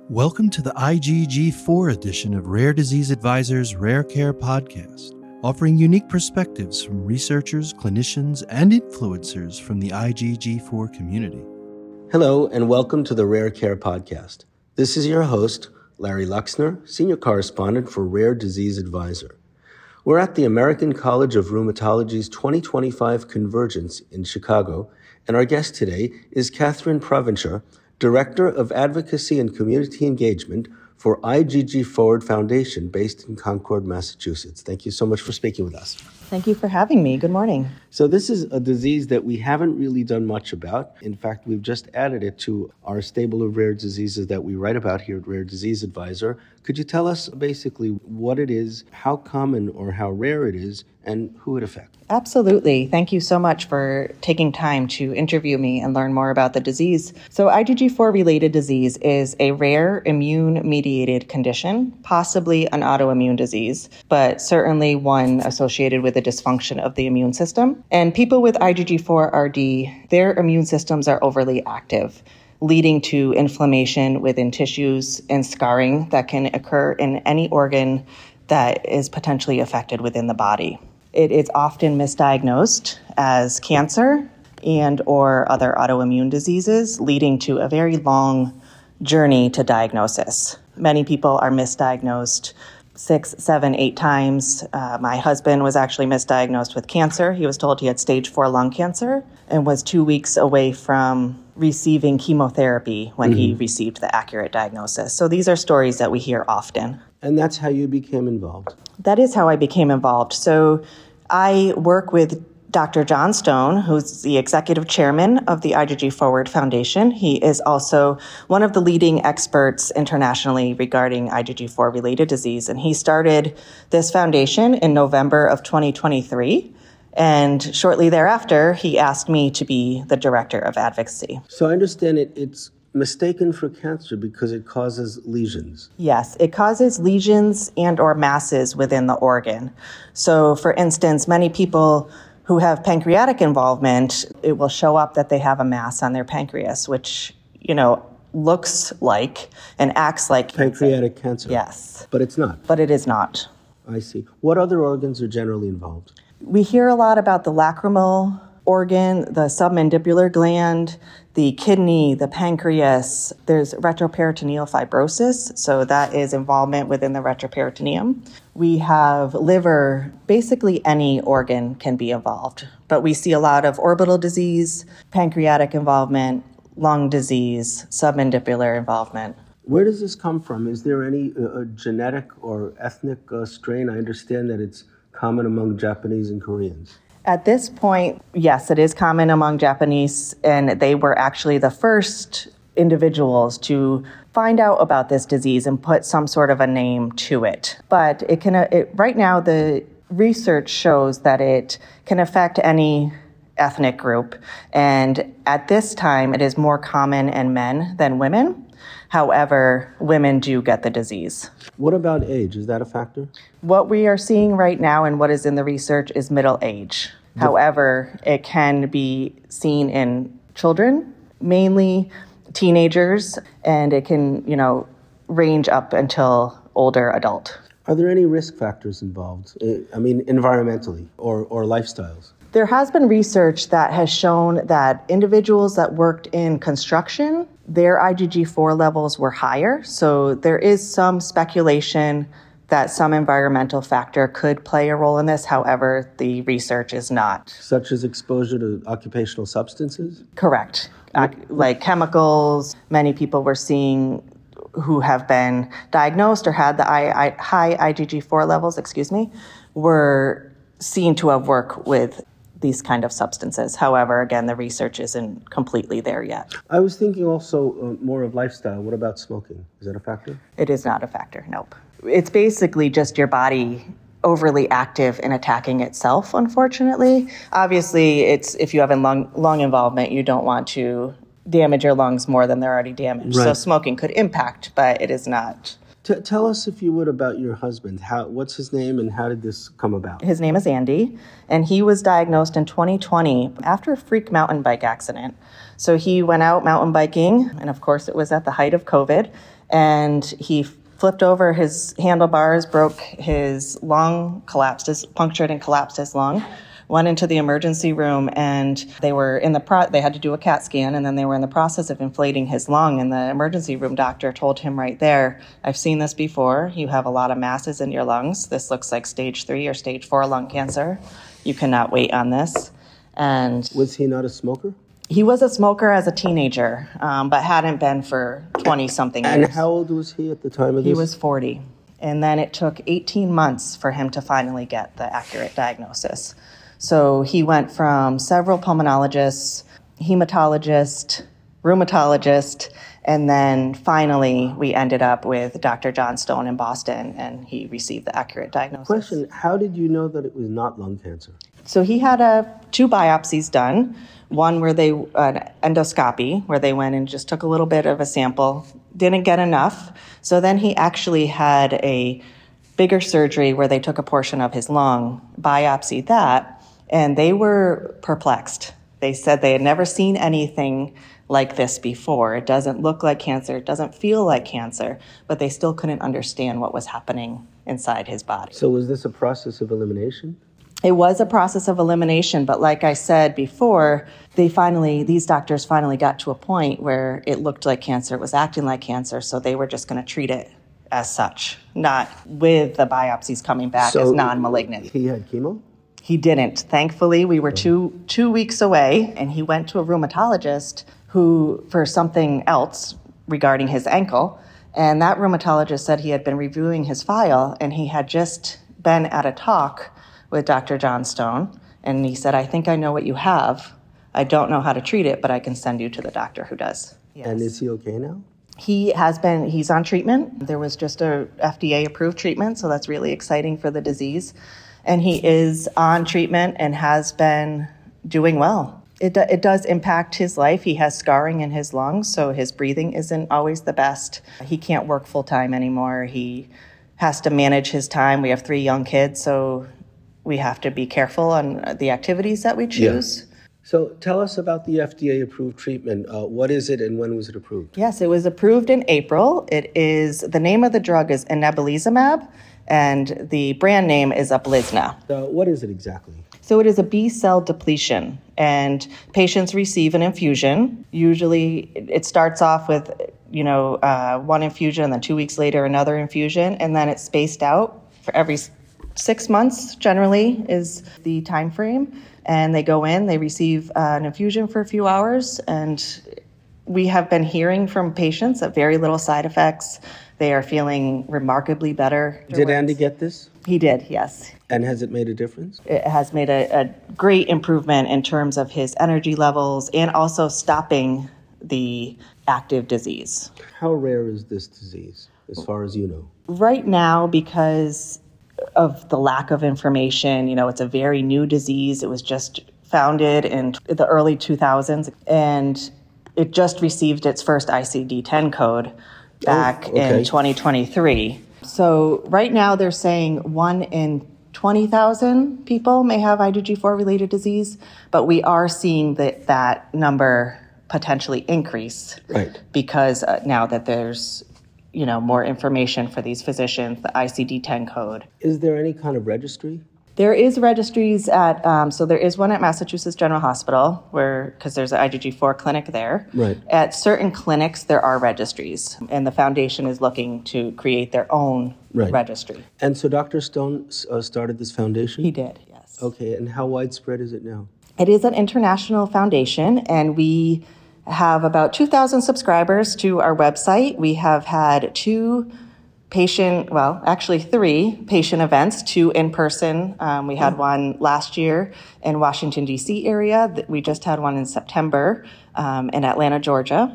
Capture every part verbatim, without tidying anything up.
Welcome to the I G G four edition of Rare Disease Advisor's Rare Care Podcast, offering unique perspectives from researchers, clinicians, and influencers from the I G G four community. Hello, and welcome to the Rare Care Podcast. This is your host, Larry Luxner, Senior Correspondent for Rare Disease Advisor. We're at the American College of Rheumatology's twenty twenty-five Convergence in Chicago, and our guest today is Catherine Provencher, Director of Advocacy and Community Engagement for I G G Forward Foundation based in Concord, Massachusetts. Thank you so much for speaking with us. Thank you for having me. Good morning. So this is a disease that we haven't really done much about. In fact, we've just added it to our stable of rare diseases that we write about here at Rare Disease Advisor. Could you tell us basically what it is, how common or how rare it is, and who it affects? Absolutely. Thank you so much for taking time to interview me and learn more about the disease. So I G G four related disease is a rare immune-mediated condition, possibly an autoimmune disease, but certainly one associated with a dysfunction of the immune system. And people with I G G four R D, their immune systems are overly active, leading to inflammation within tissues and scarring that can occur in any organ that is potentially affected within the body. It is often misdiagnosed as cancer and or other autoimmune diseases, leading to a very long journey to diagnosis. Many people are misdiagnosed six, seven, eight times. Uh, my husband was actually misdiagnosed with cancer. He was told he had stage four lung cancer and was two weeks away from receiving chemotherapy when mm-hmm. he received the accurate diagnosis. So these are stories that we hear often. And that's how you became involved? That is how I became involved. So I work with Doctor John Stone, who's the executive chairman of the I G G Forward Foundation. He is also one of the leading experts internationally regarding I G G four related disease. And he started this foundation in November of twenty twenty-three. And shortly thereafter, he asked me to be the director of advocacy. So I understand it, it's mistaken for cancer because it causes lesions. Yes, it causes lesions and or masses within the organ. So for instance, many people who have pancreatic involvement, it will show up that they have a mass on their pancreas, which, you know, looks like and acts like pancreatic cancer. cancer. Yes. But it's not. But it is not. I see. What other organs are generally involved? We hear a lot about the lacrimal organ, the submandibular gland, the kidney, the pancreas. There's retroperitoneal fibrosis, so that is involvement within the retroperitoneum. We have liver, basically any organ can be involved, but we see a lot of orbital disease, pancreatic involvement, lung disease, submandibular involvement. Where does this come from? Is there any uh, genetic or ethnic uh, strain? I understand that it's common among Japanese and Koreans. At this point, yes, it is common among Japanese, and they were actually the first individuals to find out about this disease and put some sort of a name to it. But it can, it, right now, the research shows that it can affect any ethnic group, and at this time, it is more common in men than women. However, women do get the disease. What about age? Is that a factor? What we are seeing right now and what is in the research is middle age. The- However, it can be seen in children, mainly teenagers, and it can, you know, range up until older adult. Are there any risk factors involved? I mean, environmentally or, or lifestyles? There has been research that has shown that individuals that worked in construction, their I G G four levels were higher. So there is some speculation that some environmental factor could play a role in this. However, the research is not. Such as exposure to occupational substances? Correct. Uh, like chemicals. Many people were seeing who have been diagnosed or had the I, I, high I G G four levels, excuse me, were seen to have worked with these kind of substances. However, again, the research isn't completely there yet. I was thinking also uh, more of lifestyle. What about smoking? Is that a factor? It is not a factor, nope. It's basically just your body overly active in attacking itself, unfortunately. Obviously, it's if you have a lung, lung involvement, you don't want to damage your lungs more than they're already damaged. Right. So smoking could impact, but it is not T- tell us, if you would, about your husband. How, what's his name and how did this come about? His name is Andy, and he was diagnosed in twenty twenty after a freak mountain bike accident. So he went out mountain biking, and of course it was at the height of COVID, and he flipped over his handlebars, broke his lung, collapsed his, punctured and collapsed his lung, went into the emergency room, and they were in the pro- they had to do a CAT scan, and then they were in the process of inflating his lung, and the emergency room doctor told him right there, I've seen this before, you have a lot of masses in your lungs, this looks like stage three or stage four lung cancer, you cannot wait on this. And was he not a smoker? He was a smoker as a teenager, um, but hadn't been for twenty-something years. And how old was he at the time of this? He was forty. And then it took eighteen months for him to finally get the accurate diagnosis. So he went from several pulmonologists, hematologist, rheumatologist, and then finally we ended up with Doctor John Stone in Boston, and he received the accurate diagnosis. Question, how did you know that it was not lung cancer? So he had uh, two biopsies done, one where they, an endoscopy, where they went and just took a little bit of a sample, didn't get enough. So then he actually had a bigger surgery where they took a portion of his lung, biopsied that, and they were perplexed. They said they had never seen anything like this before. It doesn't look like cancer, it doesn't feel like cancer, but they still couldn't understand what was happening inside his body. So was this a process of elimination? It was a process of elimination, but like I said before, they finally, these doctors finally got to a point where it looked like cancer, it was acting like cancer, so they were just going to treat it as such, not with the biopsies coming back so as non-malignant. He had chemo? He didn't. Thankfully, we were two two weeks away, and he went to a rheumatologist who, for something else regarding his ankle, and that rheumatologist said he had been reviewing his file, and he had just been at a talk with Doctor John Stone, and he said, I think I know what you have. I don't know how to treat it, but I can send you to the doctor who does. Yes. And is he okay now? He has been, he's on treatment. There was just a F D A-approved treatment, so that's really exciting for the disease. And he is on treatment and has been doing well. It, do, it does impact his life. He has scarring in his lungs, so his breathing isn't always the best. He can't work full-time anymore. He has to manage his time. We have three young kids, so we have to be careful on the activities that we choose. Yeah. So tell us about the F D A-approved treatment. Uh, what is it and when was it approved? Yes, it was approved in April. It is, the name of the drug is inebilizumab, and the brand name is Uplizna. Uh, what is it exactly? So it is a B-cell depletion, and patients receive an infusion. Usually it starts off with, you know, uh, one infusion, and then two weeks later another infusion, and then it's spaced out for every six months generally is the time frame. And they go in, they receive uh, an infusion for a few hours, and we have been hearing from patients that very little side effects. They are feeling remarkably better. Did Andy get this? He did, yes. And has it made a difference? It has made a, a great improvement in terms of his energy levels and also stopping the active disease. How rare is this disease, as far as you know? Right now, because of the lack of information, you know, it's a very new disease. It was just founded in the early two thousands, and it just received its first I C D ten code back oh, okay. in twenty twenty-three. So right now they're saying one in twenty thousand people may have I G G four related disease, but we are seeing that that number potentially increase right. because uh, now that there's you know, more information for these physicians, the I C D ten code. Is there any kind of registry? There is registries at, um, so there is one at Massachusetts General Hospital, where, because there's an I G G four clinic there. Right. At certain clinics, there are registries, and the foundation is looking to create their own right. registry. And so Doctor Stone uh, started this foundation? He did, yes. Okay, and how widespread is it now? It is an international foundation, and we have about two thousand subscribers to our website. We have had two patient, well, actually three patient events, two in person. Um, we had one last year in Washington, D C area. We just had one in September um, in Atlanta, Georgia.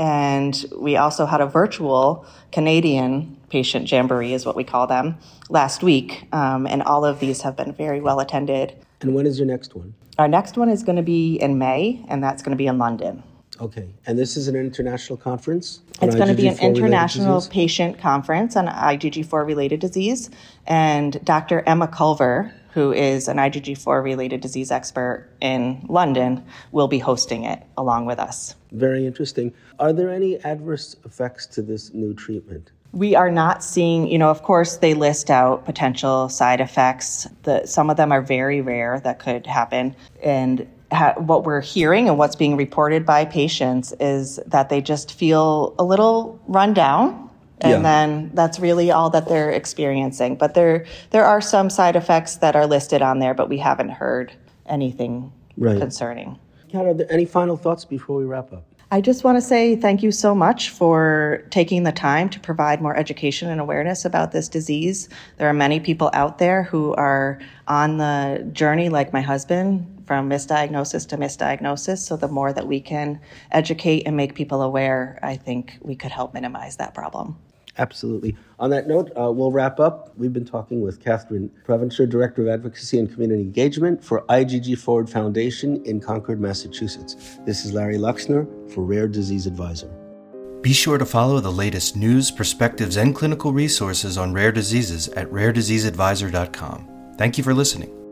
And we also had a virtual Canadian patient jamboree, is what we call them, last week. Um, and all of these have been very well attended. And when is your next one? Our next one is going to be in May, and that's going to be in London. Okay. And this is an international conference? It's going to be an international patient conference on I G G four related disease. And Doctor Emma Culver, who is an I G G four related disease expert in London, will be hosting it along with us. Very interesting. Are there any adverse effects to this new treatment? We are not seeing, you know, of course, they list out potential side effects. The, some of them are very rare that could happen. And ha- what we're hearing and what's being reported by patients is that they just feel a little run down. And yeah. then that's really all that they're experiencing. But there there are some side effects that are listed on there, but we haven't heard anything right. concerning. Kat, are there any final thoughts before we wrap up? I just want to say thank you so much for taking the time to provide more education and awareness about this disease. There are many people out there who are on the journey, like my husband, from misdiagnosis to misdiagnosis. So the more that we can educate and make people aware, I think we could help minimize that problem. Absolutely. On that note, uh, we'll wrap up. We've been talking with Catherine Preventure, Director of Advocacy and Community Engagement for I G G Forward Foundation in Concord, Massachusetts. This is Larry Luxner for Rare Disease Advisor. Be sure to follow the latest news, perspectives, and clinical resources on rare diseases at rare disease advisor dot com. Thank you for listening.